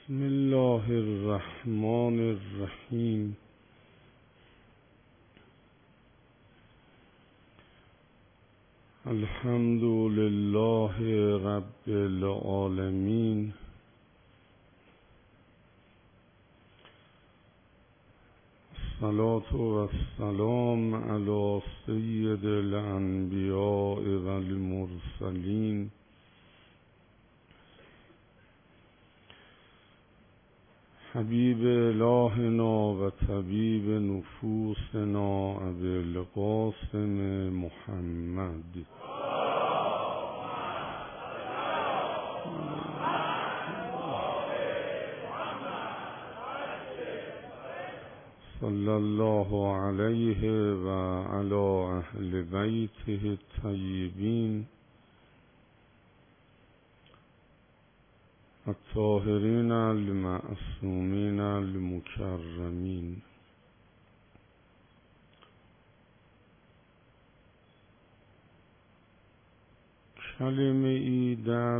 بسم الله الرحمن الرحیم. الحمد لله رب العالمین. الصلاة والسلام علی سید الانبیاء والمرسلین حبیب الهنا و طبیب نفوسنا ابی القاسم محمد صلی الله علیه و علی اهل بیته الطیبین الطاهرین المعصومین المکرمین. کلمه ای در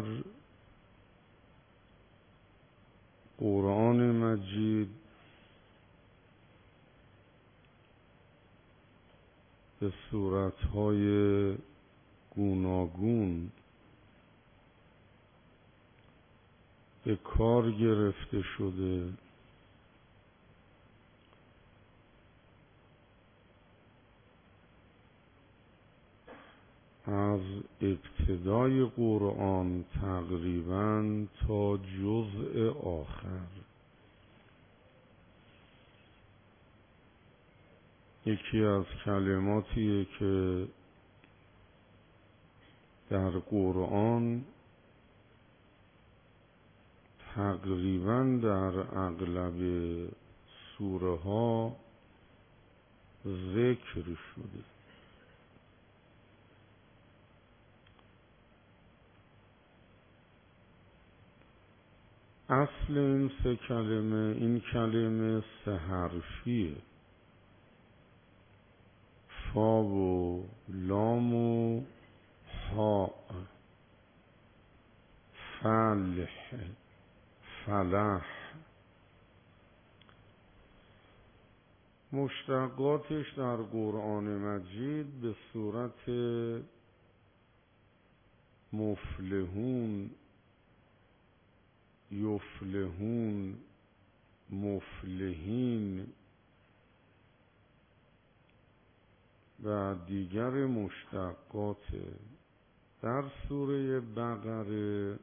قرآن مجید به صورتهای گوناگون به کار گرفته شده از ابتدای قرآن تقریباً تا جزء آخر. یکی از کلماتیه که در قرآن تقریباً در اغلب سوره ها ذکر شده. اصل این سه کلمه، این کلمه سه حرفیه: فا و لام و ها. فلح. مشتقاتش در قرآن مجید به صورت مفلحون، یفلحون، مفلحین و دیگر مشتقات. در سوره بقره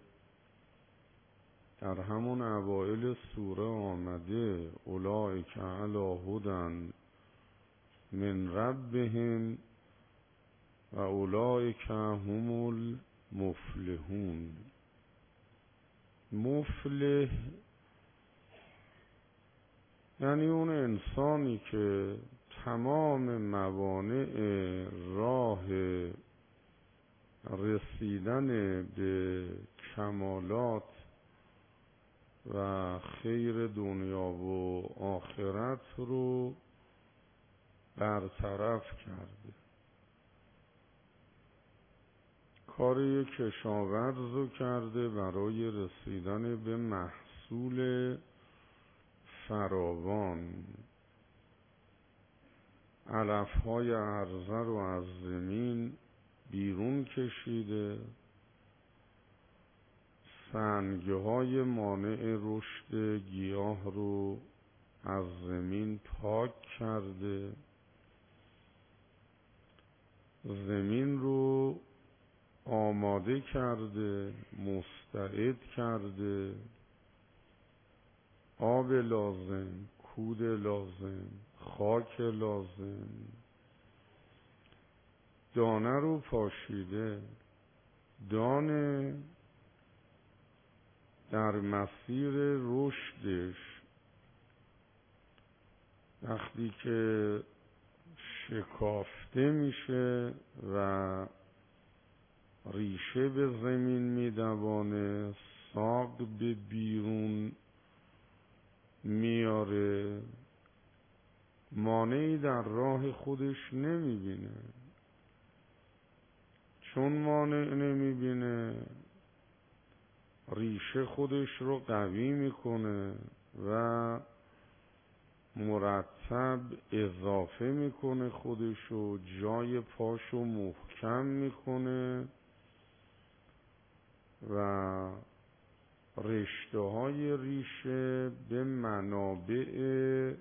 در همون اوائل سوره آمده اولئک علی هدی من ربهم و اولئک هم المفلحون. مفلح یعنی اون انسانی که تمام موانع راه رسیدن به کمالات و خیر دنیا و آخرت رو برطرف کرده. کار کشاورز رو کرده برای رسیدن به محصول فراوان. علفهای عرضه رو از زمین بیرون کشیده، سنگهای مانع رشد گیاه رو از زمین پاک کرده، زمین رو آماده کرده، مستعد کرده، آب لازم، کود لازم، خاک لازم، دانه رو پاشیده. دانه در مسیر رشدش وقتی که شکافته میشه و ریشه به زمین میدوانه، ساق به بیرون میاره، مانعی در راه خودش نمیبینه. چون مانع نمیبینه ریشه خودش رو قوی میکنه و مرتب اضافه میکنه خودشو، جای پاشو محکم میکنه و رشته های ریشه به منابع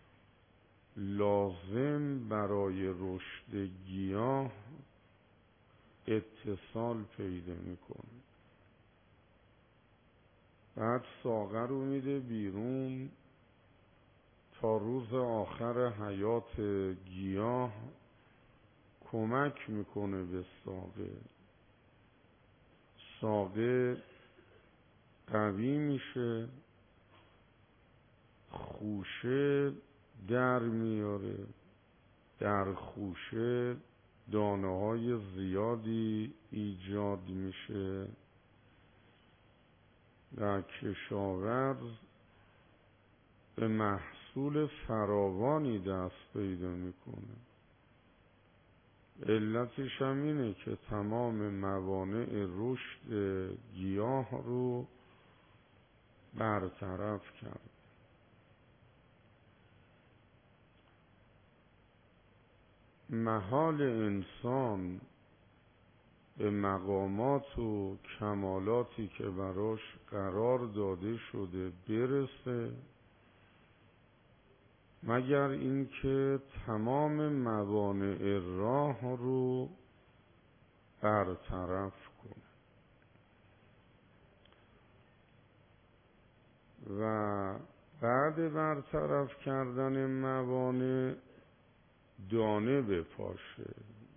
لازم برای رشد گیاه اتصال پیدا میکنه. بعد ساقه رو میده بیرون تا روز آخر حیات گیاه کمک میکنه به ساقه. ساقه قوی میشه، خوشه در میاره، در خوشه دانه های زیادی ایجاد میشه و کشاورز به محصول فراوانی دست پیدا میکنه. علتش هم اینه که تمام موانع رشد گیاه رو برطرف کرد. محال انسان به مقامات و کمالاتی که براش قرار داده شده برسه مگر اینکه تمام موانع راه رو برطرف کنه. و بعد برطرف کردن موانع دانه بپاشه.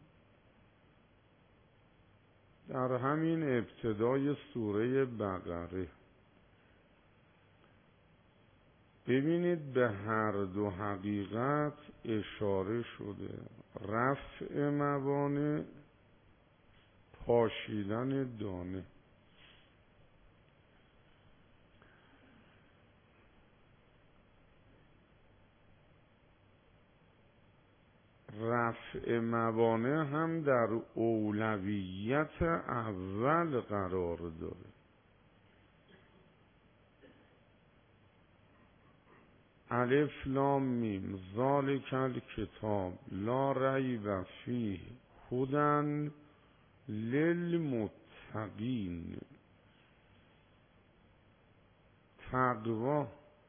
در همین ابتدای سوره بقره ببینید به هر دو حقیقت اشاره شده: رفع موانع، پاشیدن دانه. رفع موانع هم در اولویت اول قرار داره. الف لام میم ذالک الکتاب لا ریب فیه هدی للمتقین. تقوا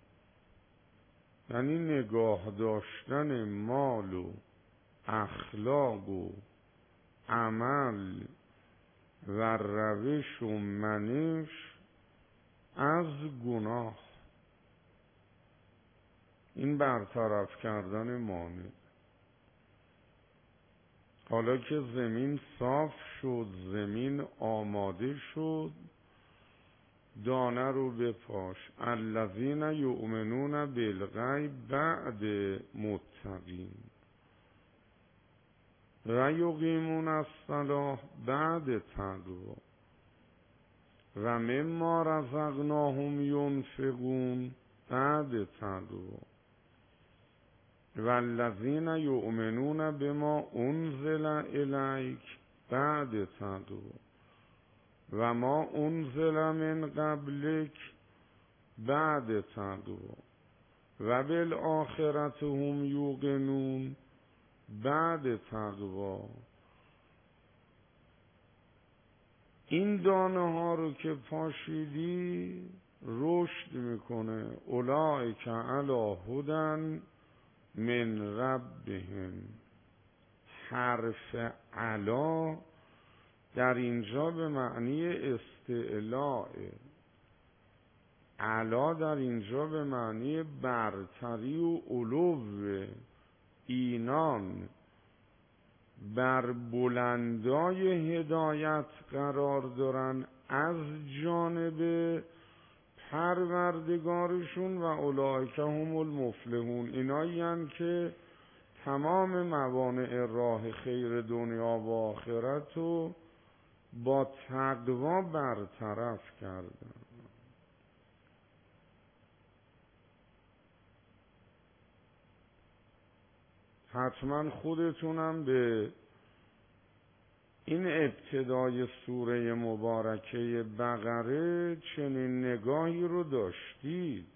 یعنی نگاه داشتن مال و اخلاق و عمل و روش و منش از گناه. این برطرف کردن مانع. حالا که زمین صاف شد، زمین آماده شد، دانه رو بپاش. الذین یؤمنون بالغیب بعد متقین و یقیمون الصلاة بعد تقوا و مما رزقناهم ینفقون بعد تقوا والذین یؤمنون بما انزل الیک بعد تقوا و ما انزل من قبلک بعد تقوا و بالآخرة هم یوقنون بعد تقوا. این دانه ها رو که پاشیدی رشد میکنه. اولئک علی هدی من ربهم. حرف علا در اینجا به معنی استعلاء. علا در اینجا به معنی برتری و علو. اینان بر بلندای هدایت قرار دارن از جانب پروردگارشون و اولئک هم المفلحون. اینایی هستند که تمام موانع راه خیر دنیا و آخرت رو با تقوا برطرف کردن. حتما خودتونم به این ابتدای سوره مبارکه بقره چنین نگاهی رو داشتید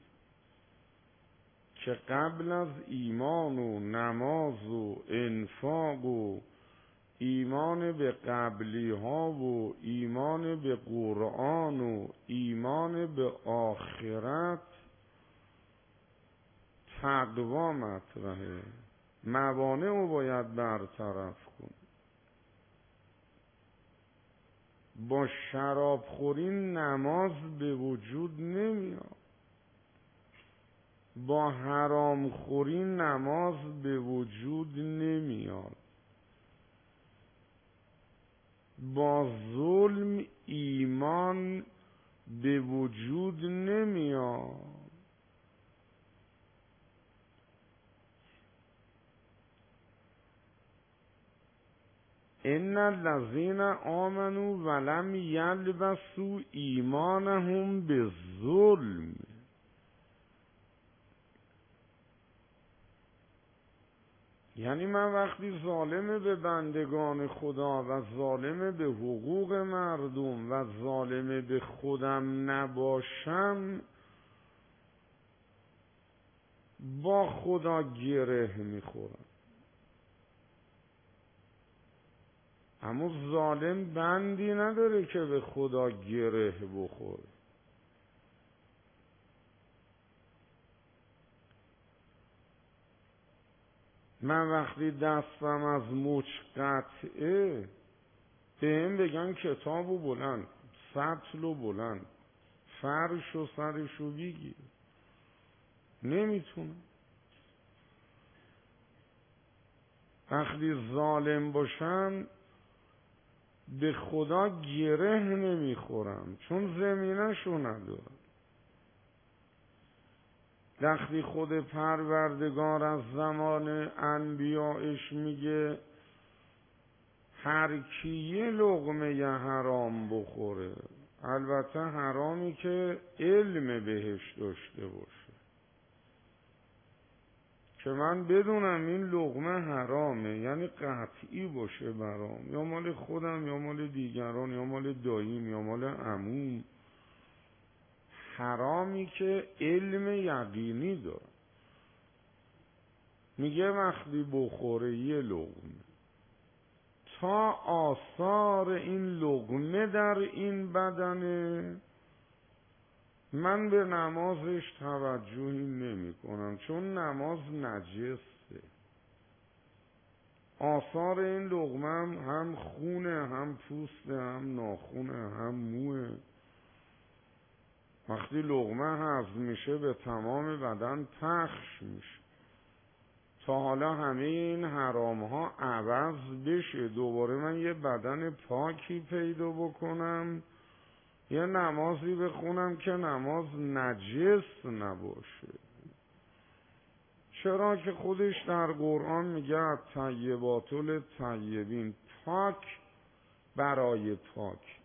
که قبل از ایمان و نماز و انفاق و ایمان به قبلی ها و ایمان به قرآن و ایمان به آخرت تقوا مطرحه، موانع رو باید برطرف کن. با شراب خوری نماز به وجود نمیاد، با حرام خوری نماز به وجود نمیاد، با ظلم ایمان به وجود نمیاد. ان الذين آمنوا ولم يلبسوا ایمانهم بالظلم، یعنی من وقتی ظالم به بندگان خدا و ظالم به حقوق مردم و ظالم به خودم نباشم، با خدا گره میخورم. اما ظالم بندی نداره که به خدا گره بخوره. من وقتی دستم از مچ قطعه بهم بگن کتابو بلند، سطلو بلند، فرش و سرشو بگیر، نمیتونم. وقتی ظالم باشم به خدا گره نمیخورم، چون زمینشو ندارم. وقتی خود پروردگار از زمان انبیایش میگه هر کی یه لقمه حرام بخوره، البته حرامی که علم بهش داشته باشه، که من بدونم این لقمه حرامه، یعنی قطعی باشه برام، یا مال خودم یا مال دیگران یا مال داییم یا مال عموم، حرامی که علم یقینی داره. میگه وقتی بخوره یه لقمه تا آثار این لقمه در این بدنه، من به نمازش توجهی نمی کنم، چون نماز نجسه. آثار این لقمه هم خونه، هم پوسته، هم ناخونه، هم موه. وقتی لقمه هضم میشه به تمام بدن پخش میشه تا حالا همه این حرام ها عوض بشه، دوباره من یه بدن پاکی پیدا بکنم، یه نمازی بخونم که نماز نجس نباشه. چرا که خودش در قرآن میگه طیبات للطیبین، پاک برای پاک.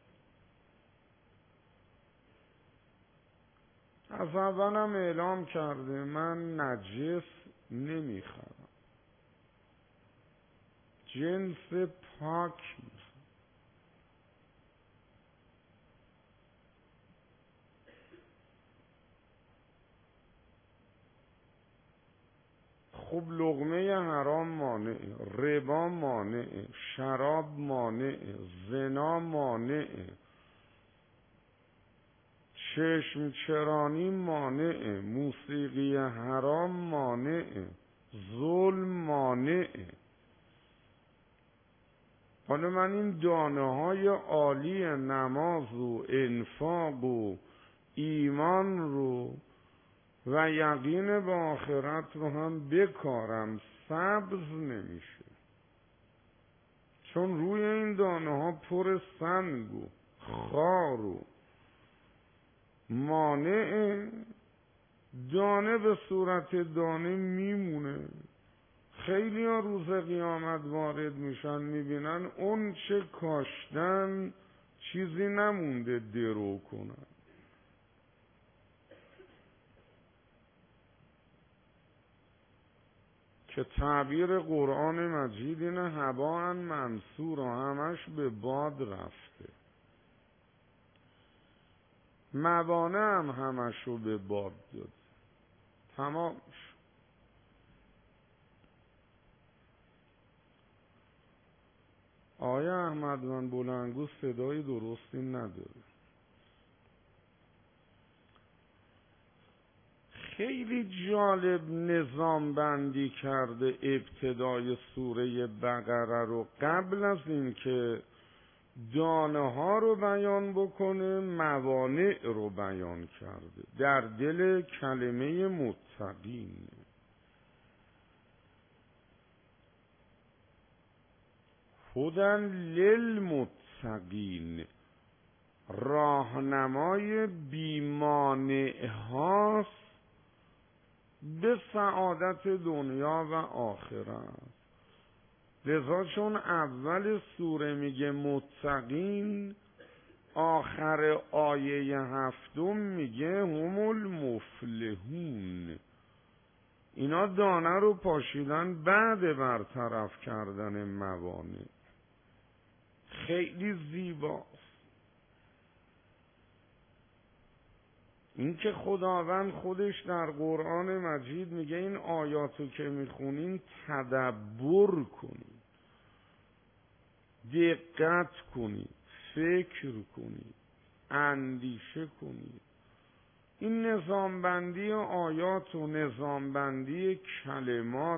از اولم اعلام کرده من نجس نمیخرم، جنس پاک میخرم. خب لقمه حرام مانعه، ربا مانعه، شراب مانعه، زنا مانعه، چشم چرانی مانعه، موسیقی حرام مانعه، ظلم مانعه. حالا من این دانه های عالی نماز و انفاق و ایمان رو و یقین به آخرت رو هم بکارم، سبز نمیشه، چون روی این دانه ها پر سنگ و خار و مانع. دانه به صورت دانه میمونه. خیلی ها روز قیامت وارد میشن میبینن اون چه کاشتن چیزی نمونده درو کنن. که تعبیر قرآن مجید اینه هباء منثورا، همش به باد رفته. موانع هم همشو به باد داد، تمام شد. آقای احمدوند بلندگو صدای درستی نداره. خیلی جالب نظام بندی کرده ابتدای سوره بقره رو. قبل از این که دانه ها رو بیان بکنه موانع رو بیان کرده در دل کلمه متقین. هدی للمتقین، راهنمای بیمانع هاست به سعادت دنیا و آخرت. لذا چون اول سوره میگه متقین، آخر آیه 7 میگه هم المفلحون. اینا دانه رو پاشیدن بعد برطرف کردن موانع. خیلی زیباست این که خداوند خودش در قرآن مجید میگه این آیاتو که میخونین تدبر کنید، دقت کنید، فکر کنید، اندیشه کنید. این نظامبندی آیات و نظامبندی کلمات.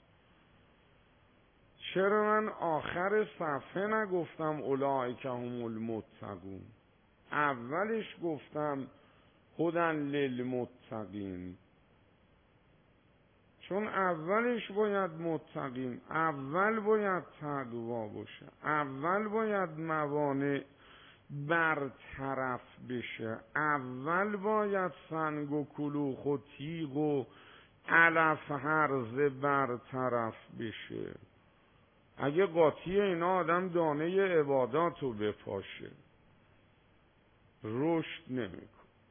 چرا من آخر صفحه نگفتم اولئک هم المتقون؟ اولش گفتم هدی للمتقین، چون اولش باید متقین، اول باید تقوا باشه، اول باید موانع برطرف بشه، اول باید سنگ و کلوخ و تیغ و علف هرزه برطرف بشه. اگه قاطی اینا آدم دانه عباداتو بپاشه رشد نمیکنه.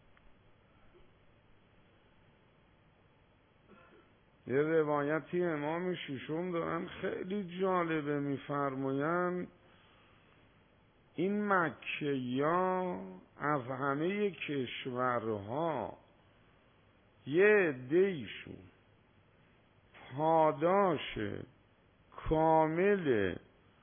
یه روایتی امام ششم دارن خیلی جالبه، میفرمایند این مکه‌یا از همه کشورها یه عده‌ایشون پاداش کامل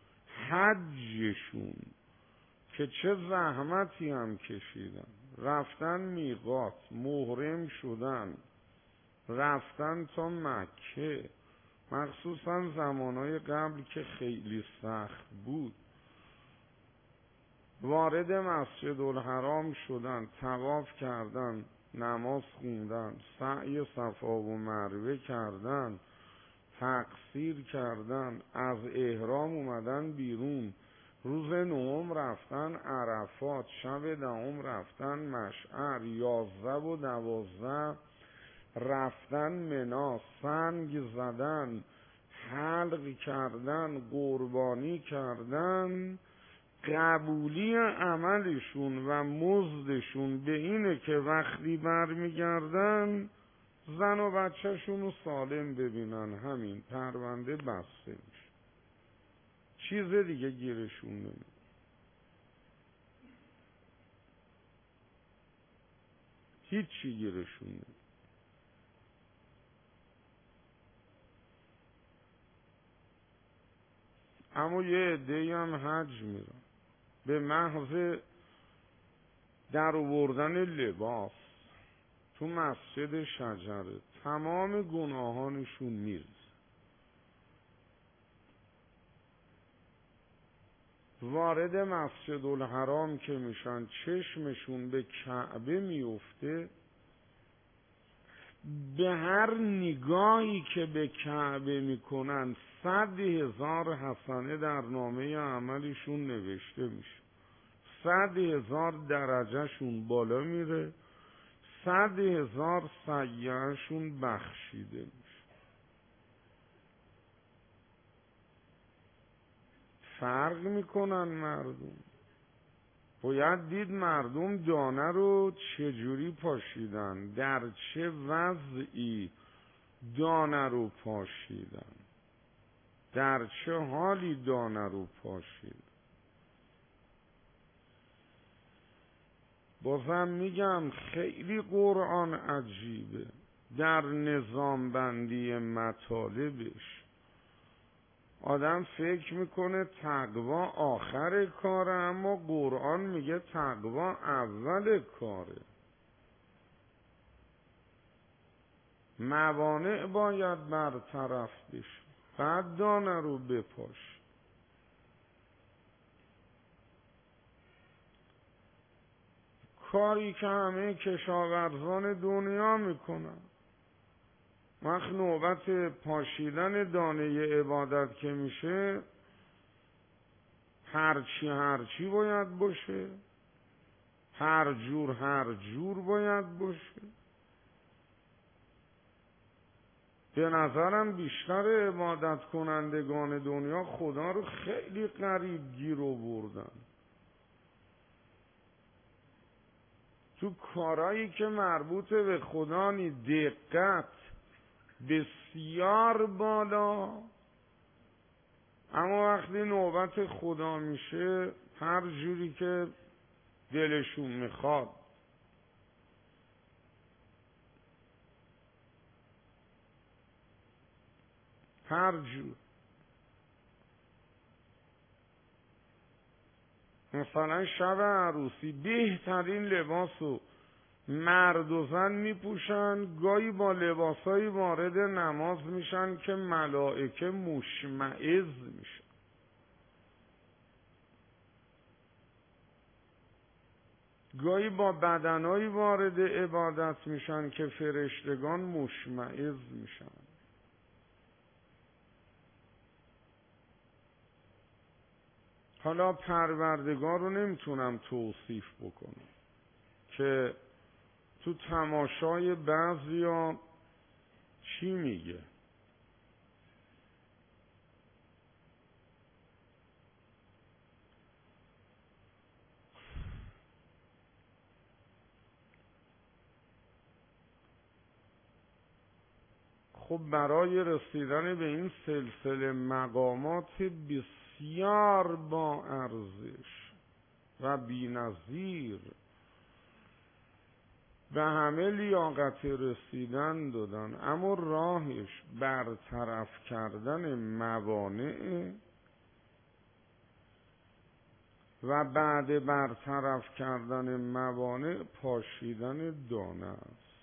حجشون که چه زحمتی هم کشیدن، رفتن میقات، محرم شدن، رفتن تا مکه، مخصوصا زمانهای قبل که خیلی سخت بود، وارد مسجد الحرام شدن، طواف کردن، نماز خوندن، سعی صفا و مروه کردن، تقصیر کردن، از احرام اومدن بیرون، روز 9 رفتن عرفات، شب 10 رفتن مشعر، 11 و 12 رفتن منا، سنگ زدن، حلق کردن، قربانی کردن. قبولی عملشون و مزدشون به اینه که وقتی برمیگردن زن و بچهشون رو سالم ببینن. همین پرونده بسته میشه، چیز دیگه گیرشون نمیاد. هیچی گیرشون نمیاد. اما یه عده‌ای هم حج میرن به محض در آوردن لباس تو مسجد شجره تمام گناهانشون میرزه. وارد مسجد الحرام که میشن چشمشون به کعبه میفته، به هر نگاهی که به کعبه میکنن 100,000 حسنه در نامه عملشون نوشته میشه، 100,000 درجهشون بالا میره، 100,000 سیئه‌شون بخشیده میشه. فرق میکنن مردم. باید دید مردم دانه رو چجوری پاشیدن، در چه وضعی دانه رو پاشیدن؟ در چه حالی دانه رو پاشیدن؟ بازم میگم خیلی قرآن عجیبه در نظام بندی مطالبش. آدم فکر میکنه تقوا آخر کاره، اما قرآن میگه تقوا اول کاره. موانع باید برطرف بشه، بعد دانه رو بپاش. کاری که همه کشاورزان دنیا میکنن، وقت نوبت پاشیدن دانه عبادت که میشه، هرچی باید باشه، هر جور باید باشه. به نظرم بیشتر عبادت کنندگان دنیا خدا رو خیلی غریب گیر آوردن. تو کارایی که مربوط به خدا دقت بسیار بالا، اما وقتی نوبت خدا میشه هر جوری که دلشون میخواد. هر جور. مثلا شب عروسی بهترین لباسو مرد و زن میپوشن، گاهی با لباسایی وارد نماز میشن که ملائکه مشمئز میشن. گاهی با بدنایی وارد عبادت میشن که فرشتگان مشمئز میشن. حالا پروردگار رو نمیتونم توصیف بکنم که تو تماشای بعضیا چی میگه. خب برای رسیدن به این سلسله مقامات بسیار با ارزش و بی‌نظیر به همه لیاقت رسیدن دادن، اما راهش برطرف کردن موانع و بعد برطرف کردن موانع پاشیدن دانه است.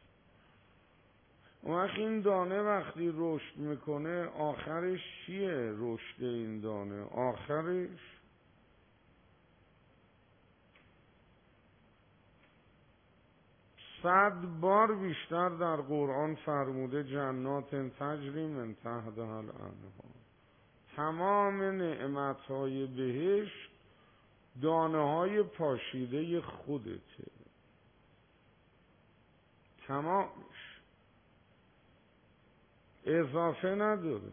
این دانه وقتی رشد میکنه آخرش چیه؟ رشد این دانه آخرش صد بار بیشتر در قرآن فرموده جنات تجری من تحتها الانهار. تمام نعمتهای بهشت دانه های پاشیده خودته، تمامش، اضافه نداره.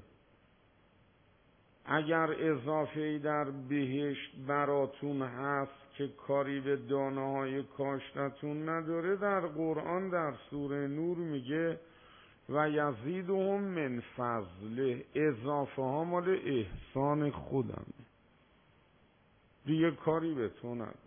اگر اضافه‌ای در بهشت براتون هست که کاری به دانه های کاشتتون نداره، در قرآن در سوره نور میگه و یزیدهم من فضله، اضافه ها مال احسان خودم، دیگه کاری به تو نداره.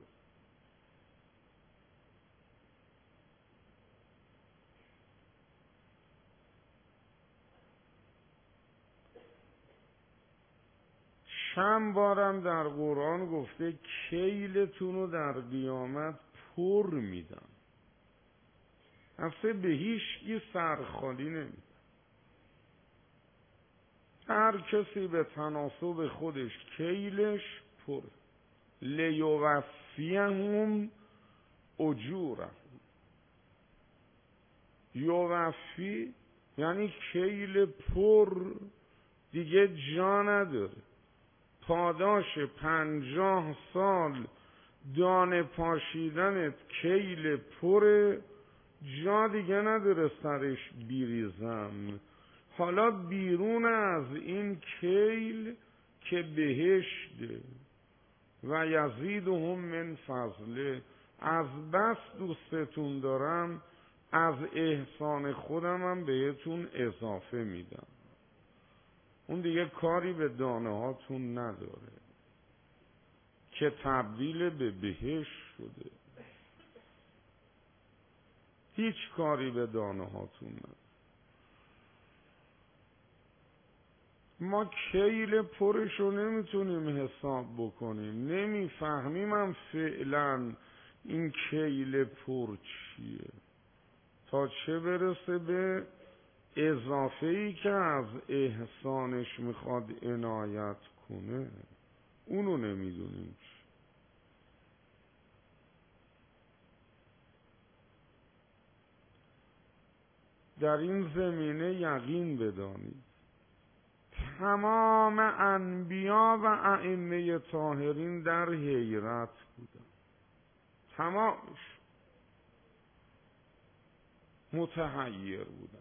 چند بارم در قرآن گفته کیلتون رو در قیامت پر میدم، اصلا به هیچکی سرخالی نمیدم. هر کسی به تناسب خودش کیلش پر. لیوفیهم اجورهم. یوفی یعنی کیل پر، دیگه جا نداره. پاداش 50 سال دانه پاشیدنت کیل پر، جا دیگه نداره سرش بیریزم. حالا بیرون از این کیل که بهشته و یزیدهم من فضله، از بس دوستتون دارم از احسان خودم هم بهتون اضافه میدم. اون دیگه کاری به دانه هاتون نداره که تبدیل به بهشت شده. هیچ کاری به دانه هاتون نداره. ما کیل پرش رو نمیتونیم حساب بکنیم، نمیفهمیم هم فعلا این کیل پر چیه، تا چه برسه به اضافه‌ای که از احسانش میخواد عنایت کنه. اونو نمیدونیم. در این زمینه یقین بدانید تمام انبیا و ائمه طاهرین در حیرت بودن، تمامش متحیر بودن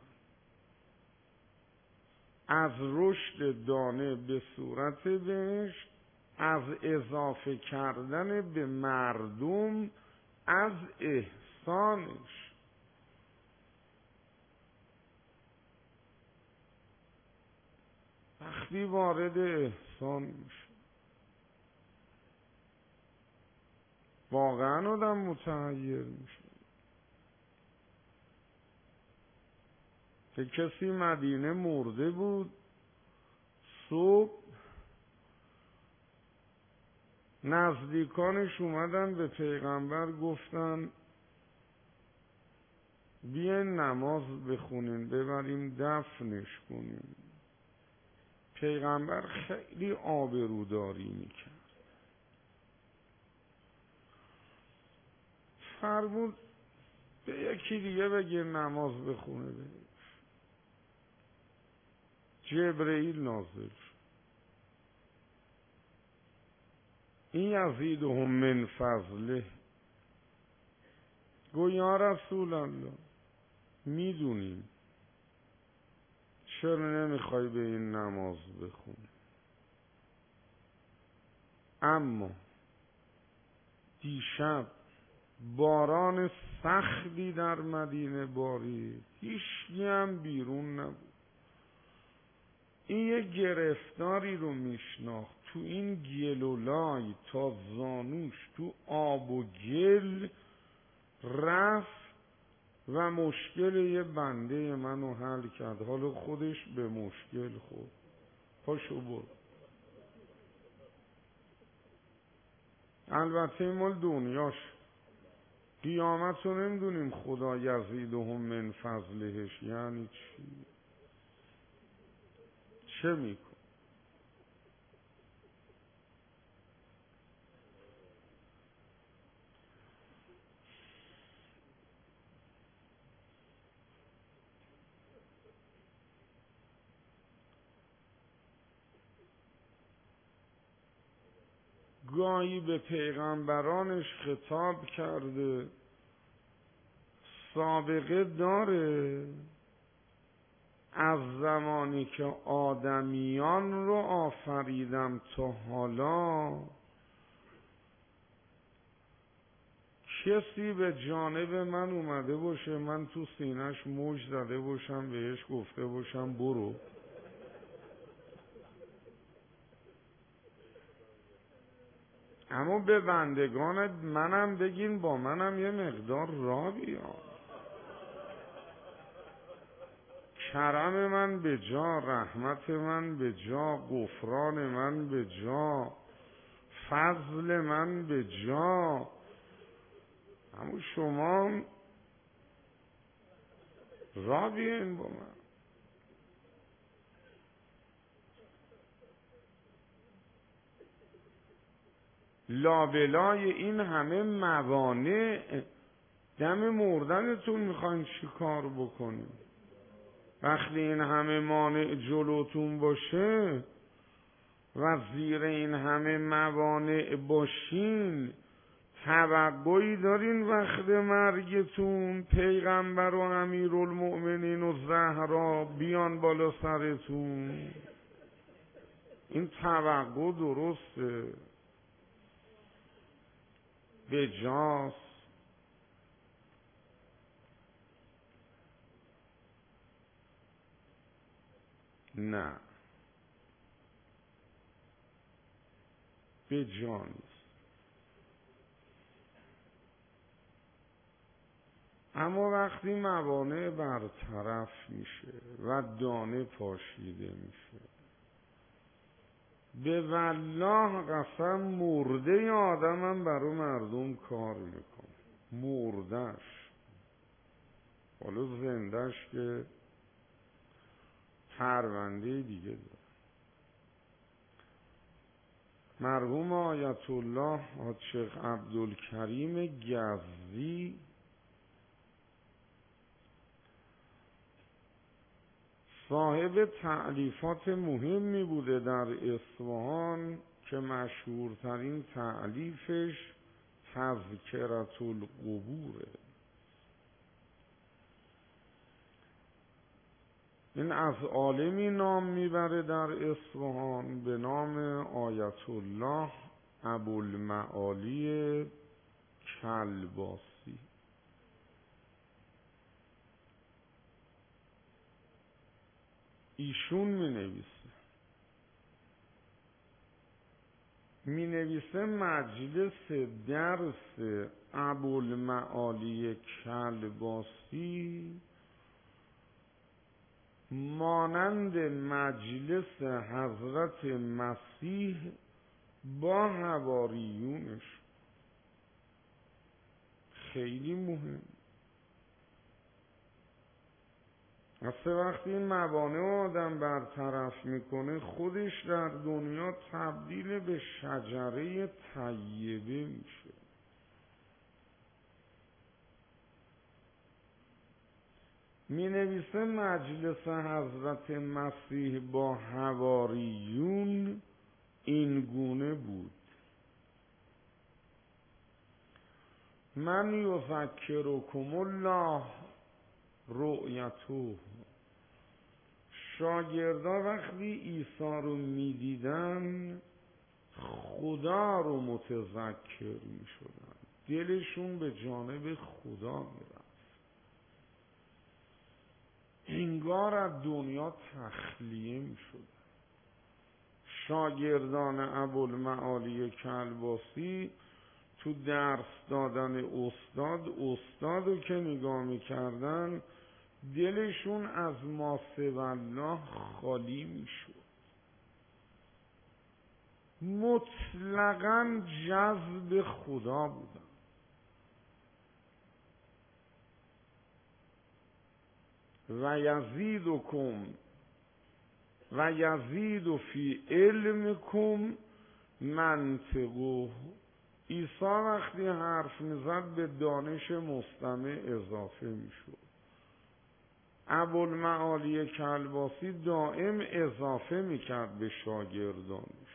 از رشد دانه به صورت بهشت، از اضافه کردن به مردم از احسانش. وقتی وارد احسان میشه واقعا آدم متحیر میشه. که کسی مدینه مرده بود، صبح نزدیکانش اومدن به پیغمبر گفتن بیاین نماز بخونین ببریم دفنش کنیم. پیغمبر خیلی آبروداری میکرد، فرمود به یکی دیگه بگه نماز بخونه. جبرئیل نازل شد، این یزیدهم من فضله. گو یا رسول الله میدونیم، چرا نمیخوای به این نماز بخونی؟ اما دیشب باران سختی در مدینه بارید، هیچکی هم بیرون نبود. این یه گرفتاری رو میشناخت تو این گل و لای تا زانوش تو آب و گل رفت و مشکل یه بنده منو حل کرد. حالا خودش به مشکل خورد. پاشو برو. البته مال دنیاش، قیامت رو نمیدونیم. خدا یزیدهم من فضلهش یعنی چی؟ چه میکن؟ گاهی به پیغمبرانش خطاب کرده، سابقه داره از زمانی که آدمیان رو آفریدم تا حالا کسی به جانب من اومده باشه من تو سینه‌اش موج زده باشم بهش گفته باشم برو؟ اما به بندگان منم بگین با منم یه مقدار را بیان. کرم من به جا، رحمت من به جا، غفران من به جا، فضل من به جا. اما شما را بیاین با من. لابلای این همه موانع دم مردنتون میخواین چی کار بکنین؟ وقتی این همه مانع جلوتون باشه و زیر این همه موانع باشین، توقعی دارین وقت مرگتون پیغمبر و امیرالمؤمنین و زهرا بیان بالا سرتون؟ این توقع درسته؟ به جاست؟ نه، به جان. اما وقتی موانع برطرف میشه و دانه پاشیده میشه، به والله قسم مرده آدمم برای مردم کار میکنه، مردش. حالا زندش که پرونده دیگه داره. مرحوم آیت الله حاج شیخ عبدالکریم گزی صاحب تألیفات مهمی بوده در اصفهان که مشهورترین تألیفش تذکرة القبوره. این از عالمی نام میبره در اصفهان به نام آیت الله ابوالمعالی کلباسی. ایشون می نویسه مجلس درس ابوالمعالی کلباسی مانند مجلس حضرت مسیح با حواریونش. خیلی مهم. اصلا وقتی این موانع آدم برطرف میکنه خودش در دنیا تبدیل به شجره طیبه میشه. می نویسه مجلس حضرت مسیح با حواریون این گونه بود: من یذکرکم الله رؤیته. شاگردا وقتی عیسی رو میدیدن خدا رو متذکر میشدن، دلشون به جانب خدا میرفت، انگار از دنیا تخلیه میشد. شاگردان ابوالمعالی کلباسی تو درس دادن استادو که نگاه میکردن دلشون از ما سوی الله خالی میشد. مطلقاً جذب خدا بودن. و یزید فی علمکم منطقه. عیسی وقتی حرف میزد به دانش مستمع اضافه میشد. ابوالمعالی کلباسی دائم اضافه میکرد به شاگردانش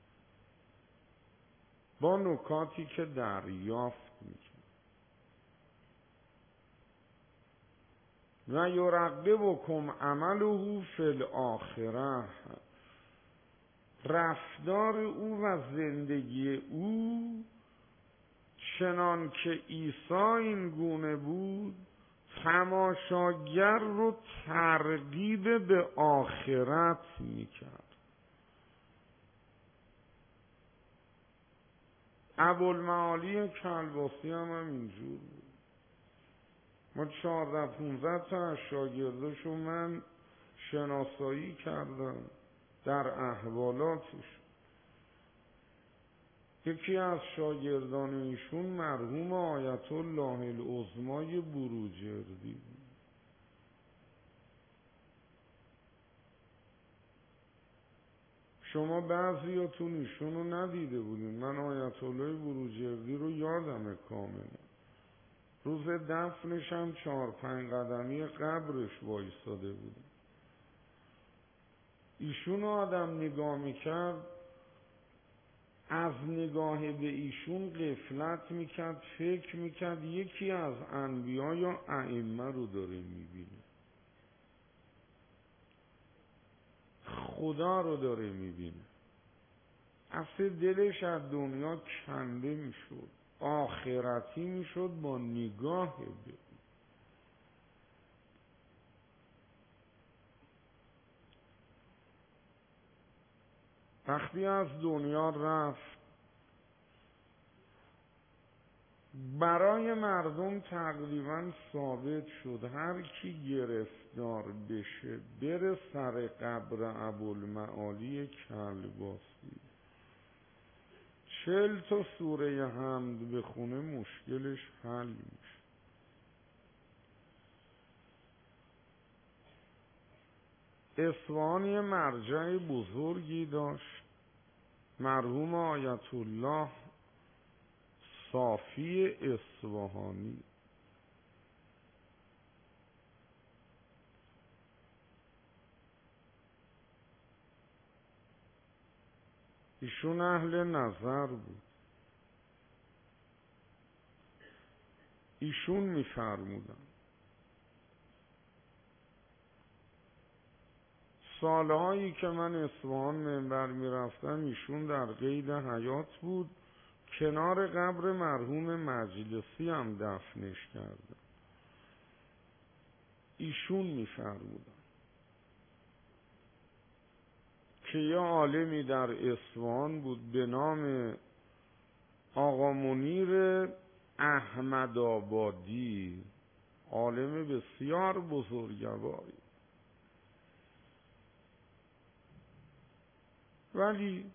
با نکاتی که دریافت میکرد. و یرغبکم عمله فی الاخره. رفتار او و زندگی او چنان که عیسی این گونه بود تماشاگر رو ترغیب به آخرت میکرد. ابوالمعالی کلباسی هم اینجور بود. ما 14-15 تا از شاگرداشو من شناسایی کردم در احوالاتش. یکی از شاگردان ایشون مرحوم آیت الله العظمای بروجردی بود. شما بعضیاتون ایشونو ندیده بودین. من آیت الله بروجردی رو یادمه کاملا. روز دفنش هم 4-5 قدمی قبرش وایساده بودم. ایشون آدم نگاه میکرد، از نگاه به ایشون غفلت میکرد، فکر میکرد یکی از انبیا یا ائمه رو داره میبینه، خدا رو داره میبینه. اصلا دلش از دنیا کنده میشد، آخرتی میشد با نگاه به. وقتی از دنیا رفت برای مردم تقریبا ثابت شد هر کی گرفتار بشه بره سر قبر ابوالمعالی کلباسی 40 تا سوره حمد بخونه مشکلش حل میشه. اصفهان یه مرجع بزرگی داشت، مرحوم آیت الله صافی اصفهانی. ایشون اهل نظر بود. ایشون می‌فرمودن سالهایی که من اصفهان منبر میرفتم ایشون در قید حیات بود، کنار قبر مرحوم مجلسی هم دفنش کردن. ایشون می‌فرمودن که یه عالمی در اصفهان بود به نام آقا منیر احمدآبادی، عالم بسیار بزرگواری، ولی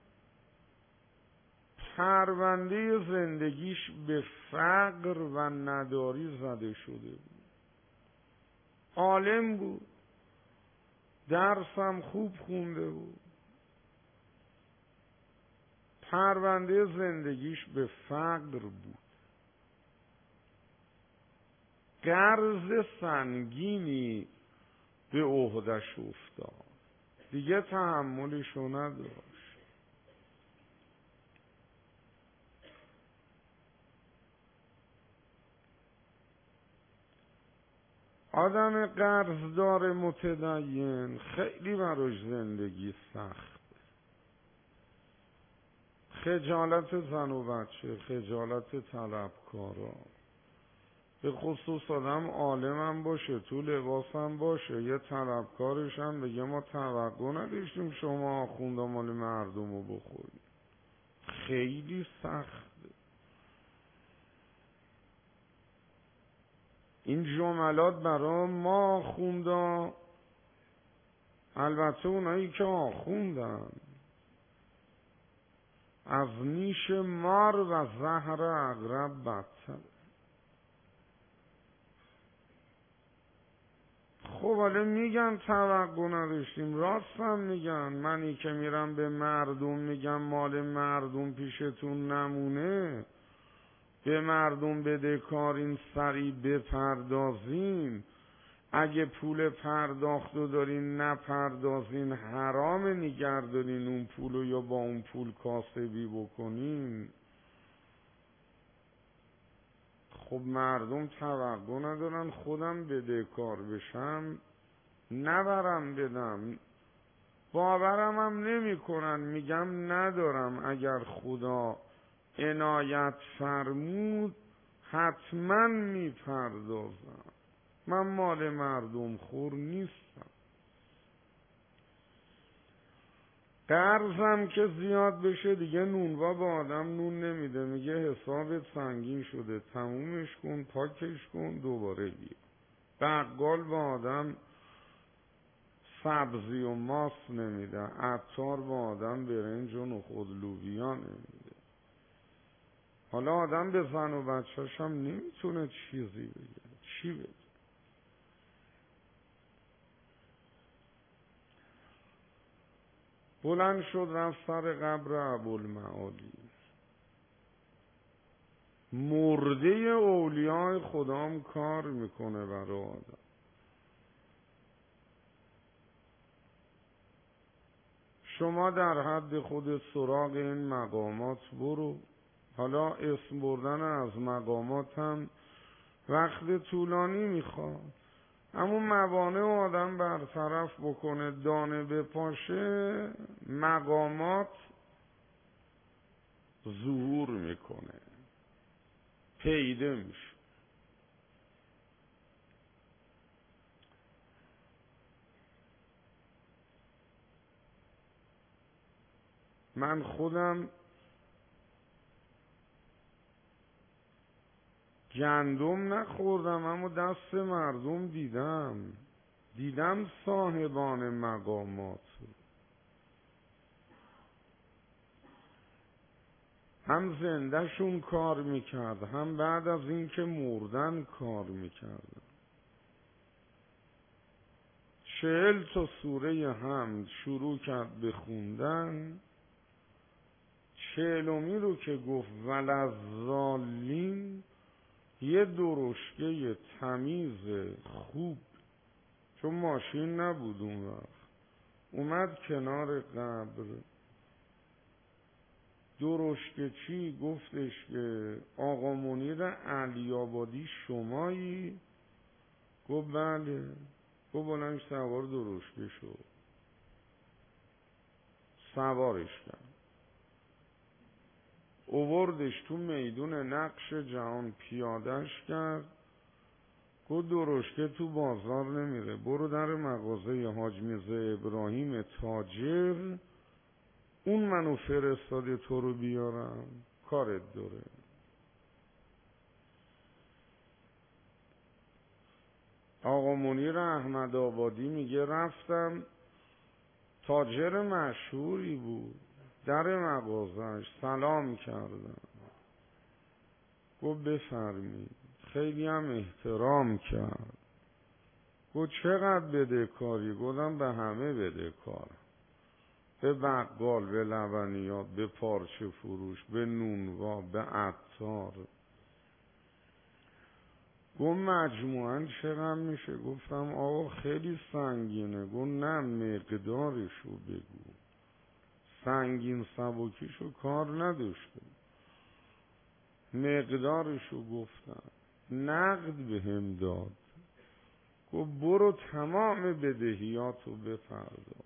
پرونده زندگیش به فقر و نداری زده شده بود. عالم بود، درسم خوب خونده بود، پرونده زندگیش به فقر بود. قرض سنگینی به عهده‌اش افتاد، دیگه تحملشو نداشت. آدم قرضدار متدین خیلی براش زندگی سخت، خجالت زن و بچه، خجالت طلبکارا، به خصوص آدم عالمم باشه تو لباسم باشه یه طلبکارش هم بگه ما توقع نداشتیم شما آخونده مال مردم رو بخورید. خیلی سخته. این جملات برای ما آخونده، البته اونایی که آخوندن، از نیش مار و زهر عقرب بدتر. خب حالا میگن توقع نداشتیم، راست هم میگن. منی که میرم به مردم میگم مال مردم پیشتون نمونه، به مردم بده کارین سریع بپردازین، اگه پول پرداختو دارین نپردازین حرام نگردارین اون پولو یا با اون پول کاسبی بکنین. خب مردم توقع ندارن خودم بدهکار بشم نبرم بدم، باورم هم نمی کنن، میگم ندارم، اگر خدا عنایت فرمود حتما میپردازم، من مال مردم خور نیستم. قرضم که زیاد بشه دیگه نونوا به آدم نون نمیده، میگه حسابت سنگین شده تمومش کن پاکش کن دوباره بیا. بقال به آدم سبزی و ماست نمیده، عطار به آدم برنج و نخود لوبیا نمیده. حالا آدم به زن و بچه‌ش هم نمیتونه چیزی بگه، چی بگه؟ بلند شد رفت سر قبر ابوالمعالی. مرده اولیاء خدام کار میکنه برای آدم. شما در حد خود سراغ این مقامات برو. حالا اسم بردن از مقامات هم وقت طولانی میخواد، اما موانع آدم برطرف بکنه دانه بپاشه مقامات ظهور میکنه، پیدا میشه. من خودم گندم نخوردم اما دست مردم دیدم صاحبان مقامات هم زندهشون کار میکرد هم بعد از این که مردن کار میکرد. 40 تا سوره حمد شروع کرد به خوندن، 40می رو که گفت ولضالین، یه درشکه تمیز خوب، چون ماشین نبود اون وقت، اومد کنار قبر. درشکه چی؟ گفتش که آقا منیر علی‌آبادی شمایی؟ گفت بله. گفت بلند سوار درشکه شو. سوارش کرد، اووردش تو میدون نقش جهان، پیادش کرد. گفت درشکه تو بازار نمیره، برو در مغازه حاج میرزا ابراهیم تاجر، اون منو فرستاده تو رو بیارم، کارت داره. آقا منیر احمدآبادی میگه رفتم، تاجر مشهوری بود، در مغازهش سلام کردم. گفت بفرمید. خیلی هم احترام کرد. گفت چقدر بدهکاری؟ گفتم به همه بدهکار، به بقال، به لبنیات، به پارچه فروش، به نونوا، به عطار. گفت مجموعاً چقدر میشه؟ گفتم آقا خیلی سنگینه. گفت نه مقدارشو بگو. سنگین سبکیشو کار نداشته، مقدارشو گفتم. نقد به هم داد. گفت برو تمام بدهیاتو بپرداز.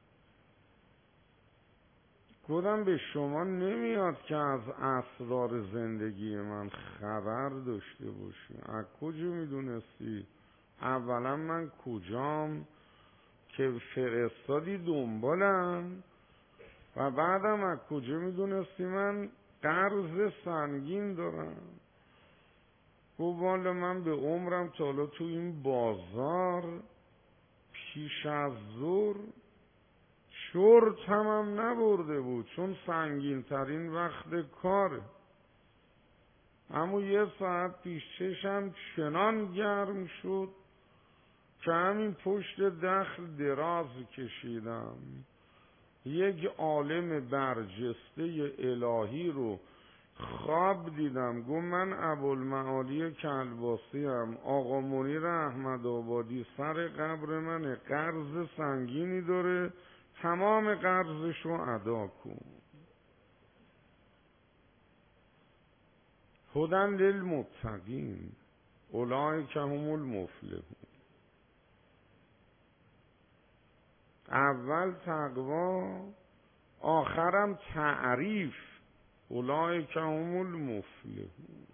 گفتم به شما نمیاد که از اسرار زندگی من خبر داشته باشی؟ از کجا میدونستی؟ اولا من کجام که فرستادی دنبالم؟ و بعدم از کجا میدونستی من قرض سنگین دارم؟ گفت والا من به عمرم تا حالا تو این بازار پیش از ظهر شورتم هم نبرده بود، چون سنگین ترین وقت کاره. اما 1 ساعت پیش چشم چنان گرم شد که همین پشت دخل دراز کشیدم. یک عالم برجسته الهی رو خواب دیدم. گفت من ابوالمعالی کلباسی ام، آقا منیر احمدآبادی سر قبر من قرض سنگینی داره، تمام قرضش رو ادا کن. هدی للمتقین اولئک هم المفلحون. اول تقوا، آخرم تعریف، اولئک هم المفلحون.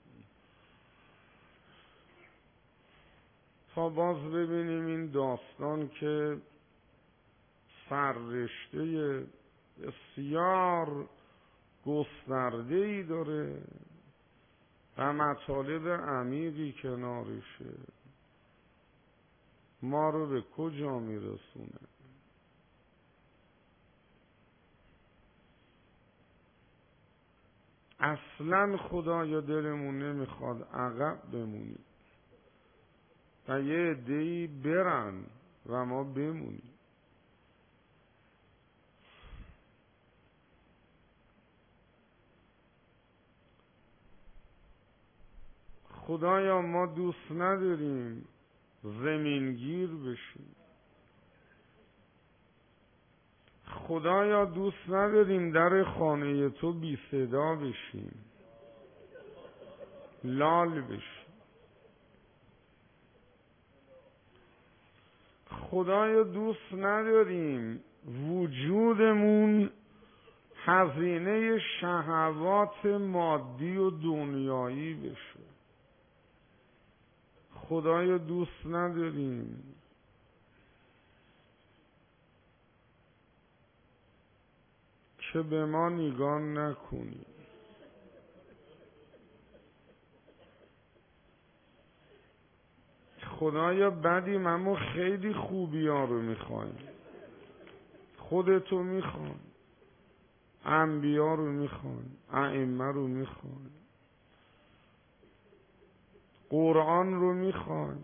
تا باز ببینیم این داستان که سررشته بسیار گسترده‌ای داره و مطالب عمیقی کنارشه، ما رو به کجا میرسونه. اصلا خدایا دلمون نمیخواد عقب بمونیم و یه عده‌ای برن و ما بمونیم. خدایا ما دوست نداریم زمینگیر بشیم. خدایا دوست نداریم در خانه تو بی صدا بشیم، لال بشیم. خدایا دوست نداریم وجودمون هزینه شهوات مادی و دنیایی بشه. خدایا دوست نداریم که به ما نگاه نکنی. خدایا بدیم اما خیلی خوبی ها رو میخوایم. خودتو میخوایم، انبیا رو میخوایم، ائمه رو میخوایم، قرآن رو میخوایم،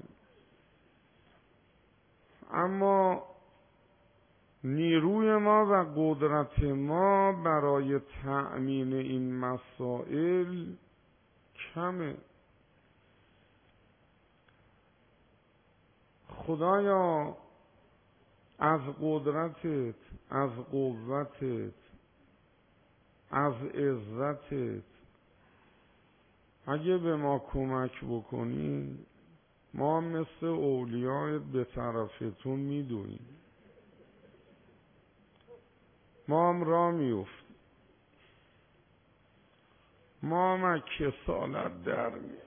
اما نیروی ما و قدرت ما برای تأمین این مسائل کمه. خدایا از قدرتت، از قوتت، از عزتت اگه به ما کمک بکنی، ما مثل اولیایت به طرف تو میدویم، ما هم را میفتیم، ما هم از کسالت در مییم،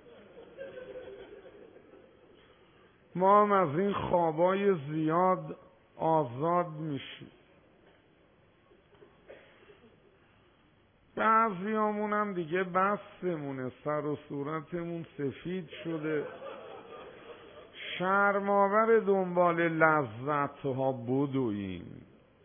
ما هم از این خوابای زیاد آزاد میشیم. بعضیامون هم دیگه بسمونه، سر و صورتمون سفید شده، شرم‌آور دنبال لذت ها بدویم.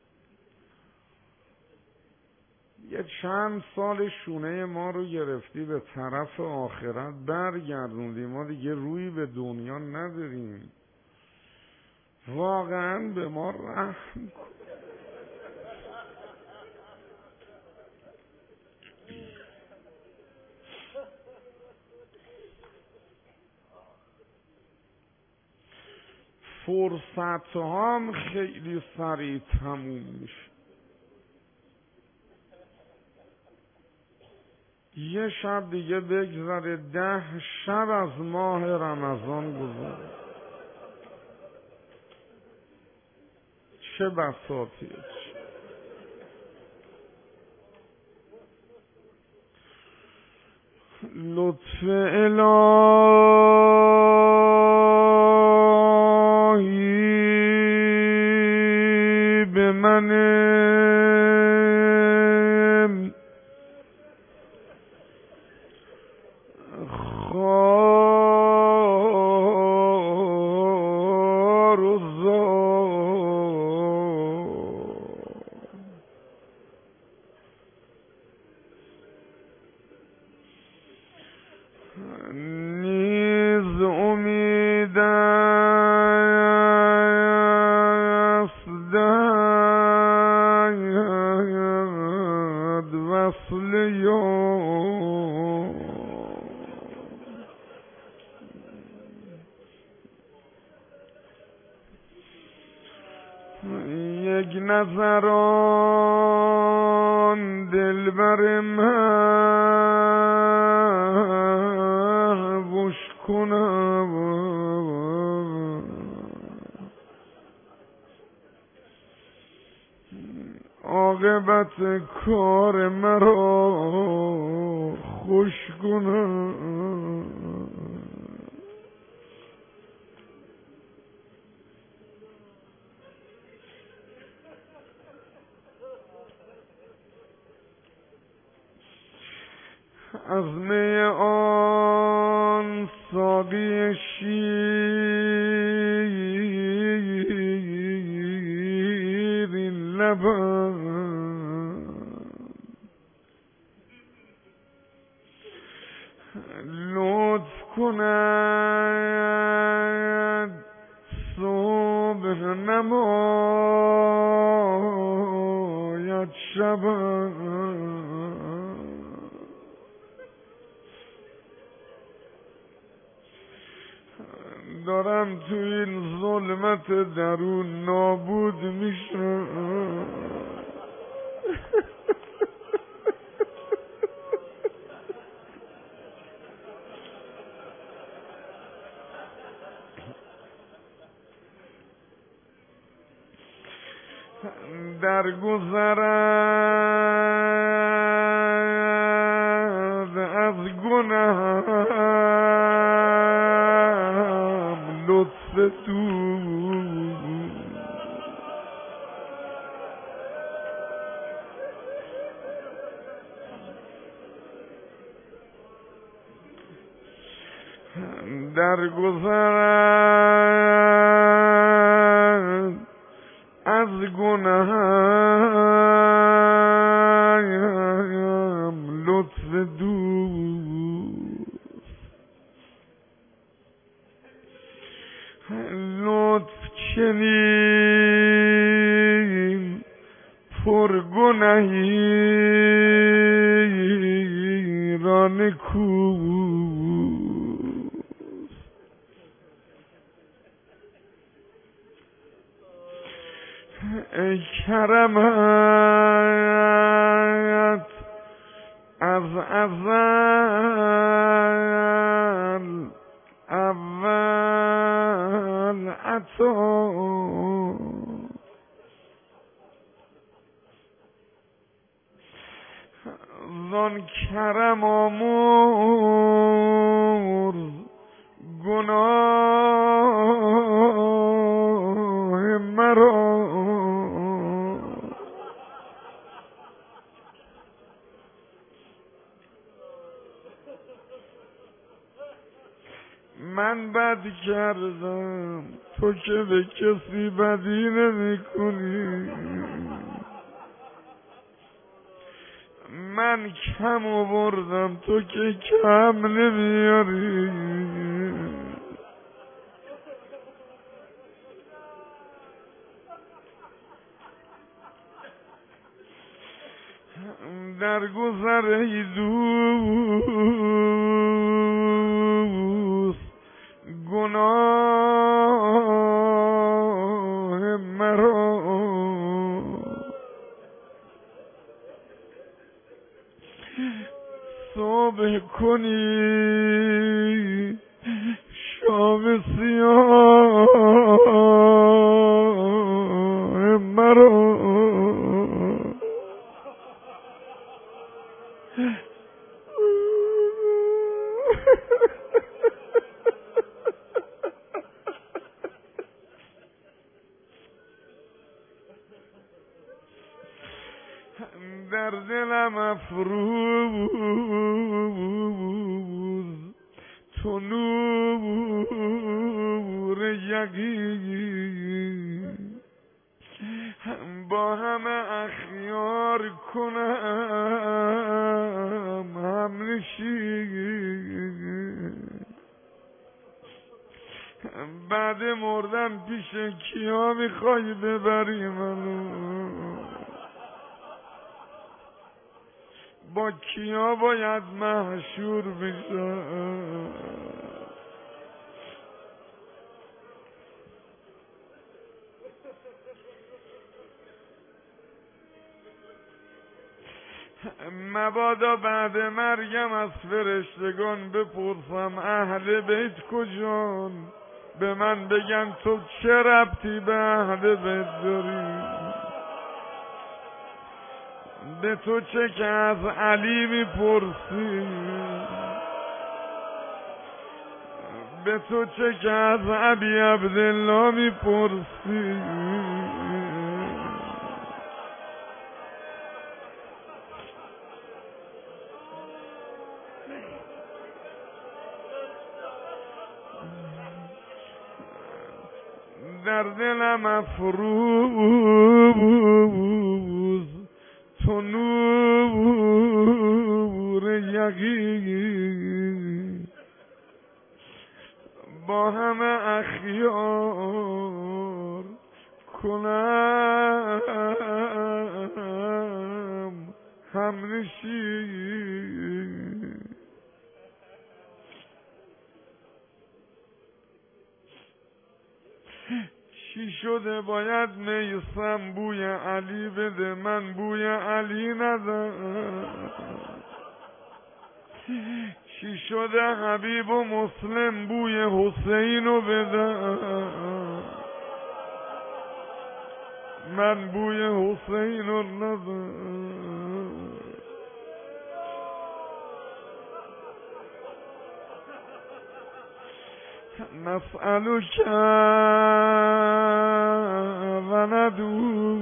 یه چند سال شونه ما رو گرفتی به طرف آخرت برگردوندی، ما دیگه روی به دنیا نداریم. واقعا به ما رحم کن. فرصت هم خیلی سریع تموم میشه. یه شب دیگه بگذره 10 شب از ماه رمضان گذره. چه بساطیه. لطف الهی به من خار و زار نیز امید است دهد وصل یار. یک نظر آن دلبر محوش کنم، عاقبت کار مرا خوش کنم. از می آن ساقی شیرین لبم لطف کند صبح نماید شبم. دارم تو این ظلمت درون نابود میشم. در گذرد از گناهم لطف تو، درگذرد از گناهم لطف دوست، لطف چنین پرگنهی را نکوست، ای کرمت از ازل اول عطا، زان کرم آمرز گناه مرا، من بد کردم تو که به کسی بدی نمی کنی، من کم آوردم تو که کم نمیاری، در گذر ای دوست گناه مرا، صبح کنی شام سیاه مرا، در دلم افروز تو نور یقین، با همه اخیار کنم همنشین، بعد مردن پیش کیا میخوای ببری منو، با کیا باید محشور بشم، مبادا بعد مرگم از فرشتگان بپرسم اهل بیت کجان، به من بگن تو چه ربطی به اهل بیت داری، به تو چه که از علی میپرسی، به تو چه که از ابی عبدالله میپرسی، در دلم افروز تو نور یقین، با همه اخیار کنم همنشین، چی شده باید میسم بوی علی بده من بوی علی ندم، چی شده حبیب و مسلم بوی حسینو بدم من بوی حسینو ندم، نسألك و ندعو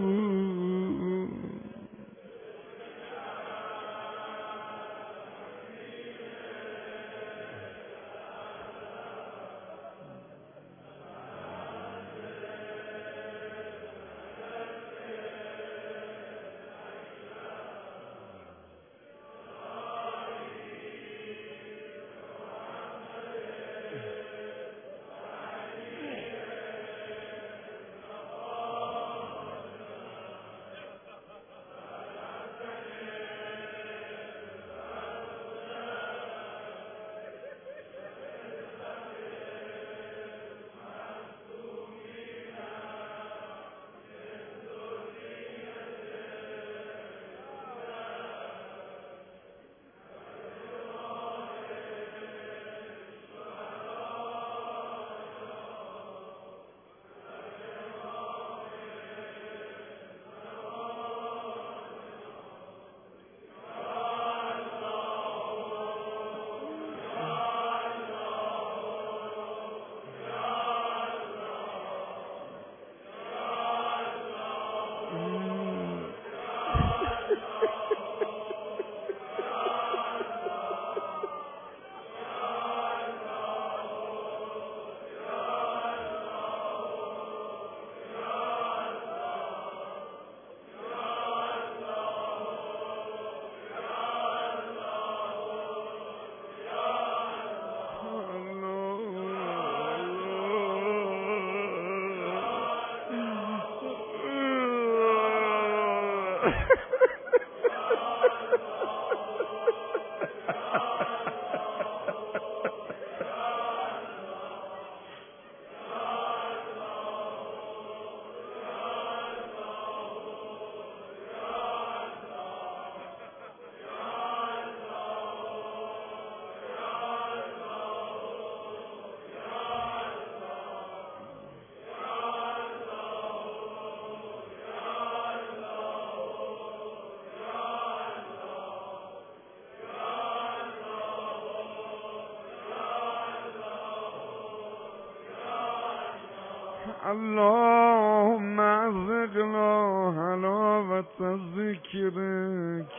اللهم ارزقنا حلاوة ذكرك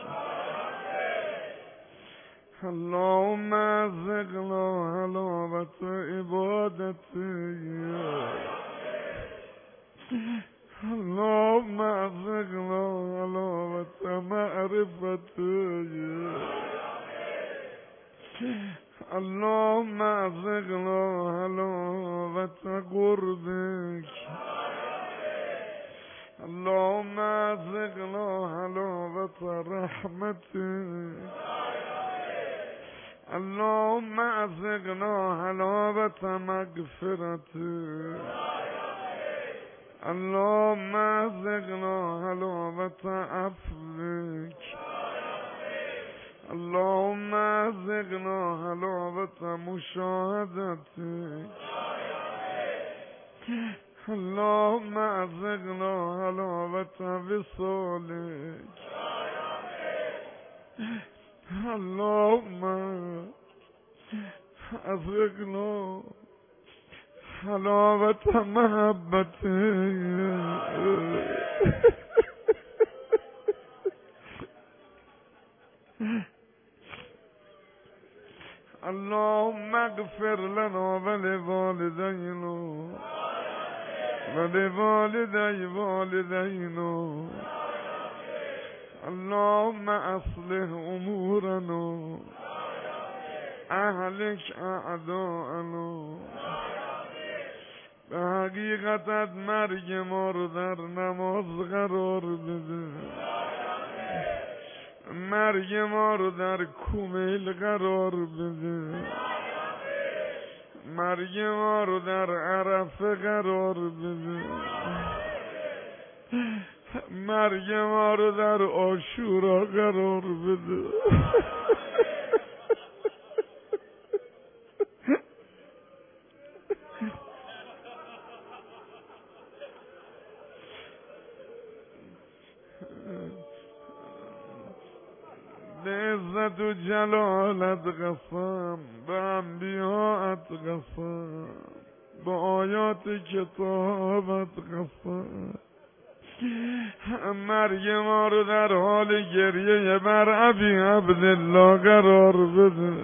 اللهم ارزقنا حلاوة عبادتك اللهم ارزقنا حلاوة معرفتك اللهم ارزقنا حلاوة قربك اللهم ارزقنا حلاوة رحمتك اللهم ارزقنا حلاوة مغفرتك اللهم ارزقنا حلاوة عفوك اللهم ارزقنا حلاوة مشاهدتك اللهم ارزقنا حلاوة وصالك اللهم ارزقنا حلاوة محبتك اللهم اغفر لنا ولوالدينا ولوالدي والدينا اللهم اصلح امورنا اهلك اعداءنا به حقیقت مرگ ما رو در نماز قرار بده مرگ ما رو در کمیل قرار بده مرگ ما رو در عرفه قرار بده مرگ ما رو در عاشورا قرار بده به عزت و جلالت قسم به انبیاءت قسم به آیات کتابت قسم مرگ ما رو در حال گریه بر ابی عبدالله قرار بده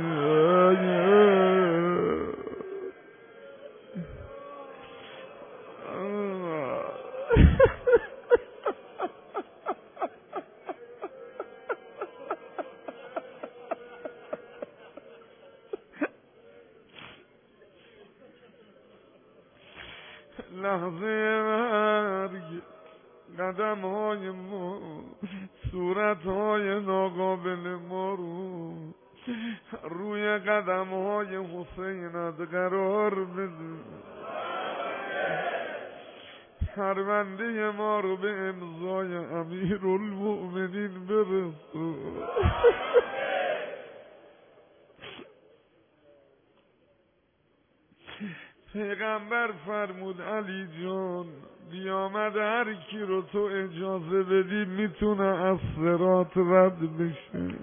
لحظه مرگ قدم های ما صورت های ناقابل ما رو روی قدم های حسینت قرار بده پرونده ما رو به امضای امیرالمؤمنین برسون پیغمبر فرمود علی جان قیامت هر کی رو تو اجازه بدی میتونه از صراط رد بشه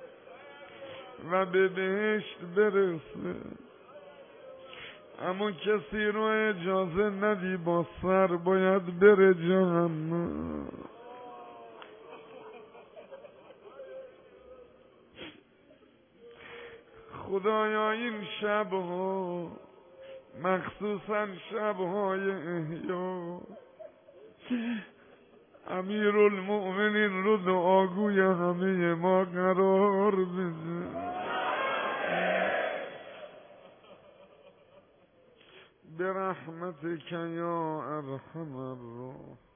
و به بهشت برسه اما کسی رو اجازه ندی با سر باید بره جهنم خدایا این شبها مخصوصا شبهای احیا امیرالمؤمنین رو دعاگوی همه ما قرار بده. برحمتک یا ارحم الراحمین.